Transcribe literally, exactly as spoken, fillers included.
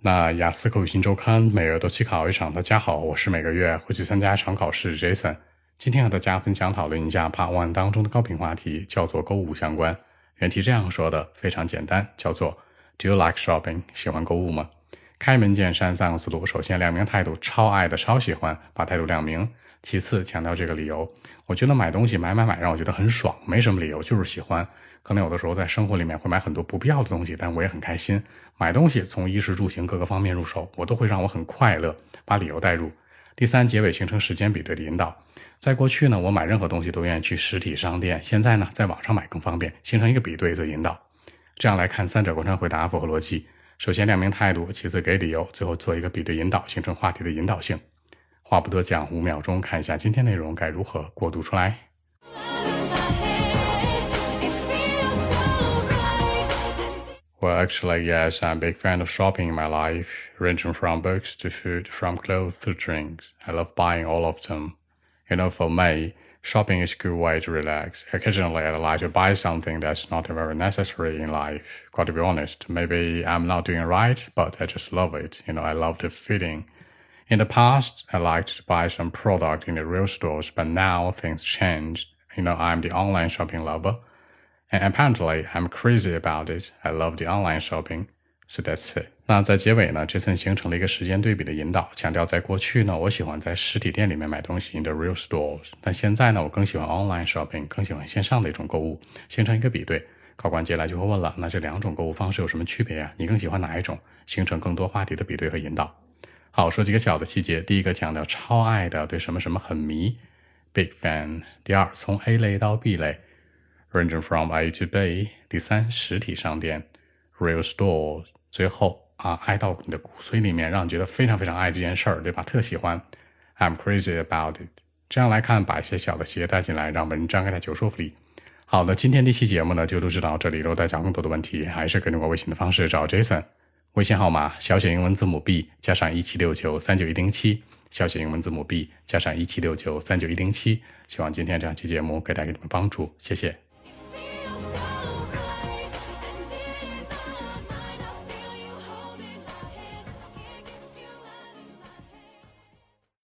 那雅思口语新周刊每月都去考一场。大家好，我是每个月会去参加一场考试 Jason。今天和大家分享讨论一下 Part One 当中的高频话题，叫做购物相关。原题这样说的，非常简单，叫做 Do you like shopping？ 喜欢购物吗？开门见山三个思路，首先亮明态度，超爱的超喜欢，把态度亮明。其次强调这个理由，我觉得买东西买买买让我觉得很爽，没什么理由，就是喜欢。可能有的时候在生活里面会买很多不必要的东西，但我也很开心。买东西从衣食住行各个方面入手，我都会让我很快乐，把理由带入。第三，结尾形成时间比对的引导。在过去呢，我买任何东西都愿意去实体商店，现在呢，在网上买更方便，形成一个比对做引导。这样来看，三者贯穿回答符合逻辑。首先亮明态度，其次给理由，最后做一个比对引导，形成话题的引导性。话不多讲，五秒钟看一下今天内容该如何过渡出来。Well, actually, yes, I'm a big fan of shopping in my life, ranging from books to food, from clothes to drinks. I love buying all of them. You know, for me, shopping is a good way to relax. Occasionally, I'd like to buy something that's not very necessary in life. Got to be honest, maybe I'm not doing it right, but I just love it. You know, I love the feeling. In the past, I liked to buy some product in the real stores, but now things changed. You know, I'm the online shopping lover.And apparently, I'm crazy about it. I love the online shopping. So that's it. 那在结尾呢 Jason 形成了一个时间对比的引导，强调在过去呢，我喜欢在实体店里面买东西 in the real stores， 但现在呢，我更喜欢 online shopping， 更喜欢线上的一种购物，形成一个比对。考官接下来就会问了，那这两种购物方式有什么区别啊？你更喜欢哪一种？形成更多话题的比对和引导。好，说几个小的细节。第一个强调超爱的，对什么什么很迷 ，big fan。第二，从 A 类到 B 类。Ranging from A to B。 第三，实体商店 Real store。 最后啊，爱到你的骨髓里面，让你觉得非常非常爱这件事儿，对吧？特喜欢 I'm crazy about it。 这样来看，把一些小的细节带进来，让文章更加有说服力。好的，今天这期节目呢就录制到这里。如果大家更多的问题，还是可以通过微信的方式找 Jason。 微信号码小写英文字母 B 加上一七六九三九一零七，小写英文字母 B 加上一七六九三九一零七。希望今天这样期节目可以带给你们帮助，谢谢。